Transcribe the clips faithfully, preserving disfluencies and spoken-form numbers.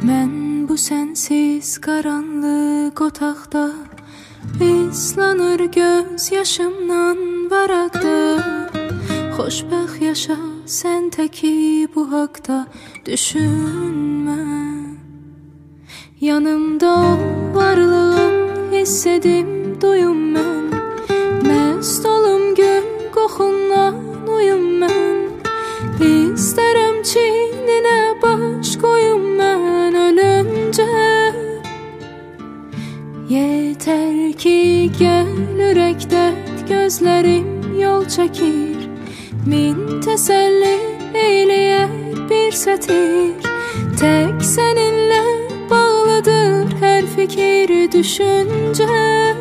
Mən bu sənsiz qaranlıq otaqda islanır göz yaşımdan varaqda. Xoşbəxt yaşa sən təki bu haqda düşünmə. Yanımda ol, varlığın hiss edim duyum mən. Məst olum gül qoxundan uyum mən. İstərəm çiyninə baş qoyum mən ölüncə. Yetər ki gəl ürəkdə gözlərim yol çəkir. Min təsəlli eyləyər bir sətir. Tək səninlə bağlıdır hər fikir düşüncə.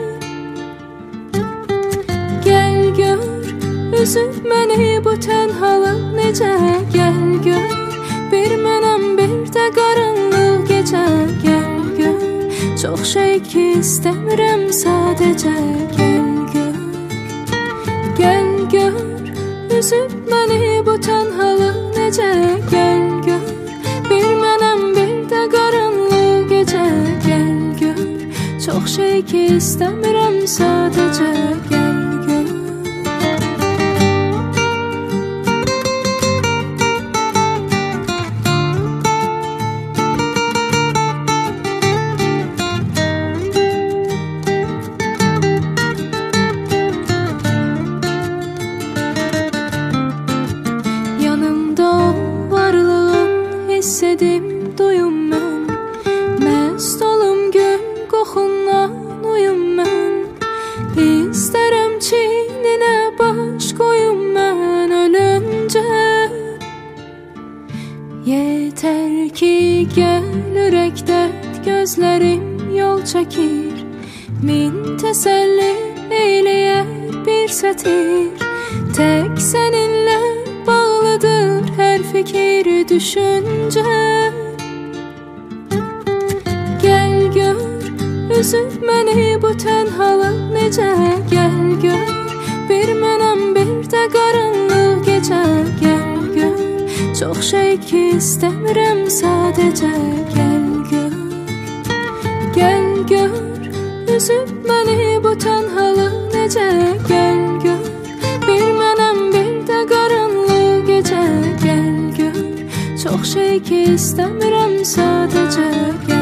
Gəl gör üzüb məni bu tənhalıq necə. Gəl gör bir mənəm bir də qaranlıq gecə. Gəl gör çox şey ki istəmirəm sadəcə. Gəl gör, gəl gör üzüb məni bu tənhalıq necə. Gəl gör bir mənəm bir də qaranlıq gecə. Gəl gör çox şey ki istəmirəm sadəcə. Gəl gör. Hiss edim duyum mən. Məst olum gül qoxundan uyum mən. İstərəm çiyninə baş qoyum mən ölüncə. Yetər ki gəl ürəkdə gözlərim yol çəkir. Min təsəlli eyləyər bir sətir. Tək səninlə bağlıdır hər fikir düşüncə. Gəl gör üzüb məni bu tənhalıq necə. Gəl gör bir mənəm bir də qaranlıq gecə. Gəl gör çox şey ki istəmirəm sadəcə. Gəl gör, gəl gör üzüb məni bu tənhalıq necə. Gəl gör bir mənəm bir də qaranlıq gecə. Gəl gör çox şey ki istəmirəm sadəcə. Gəl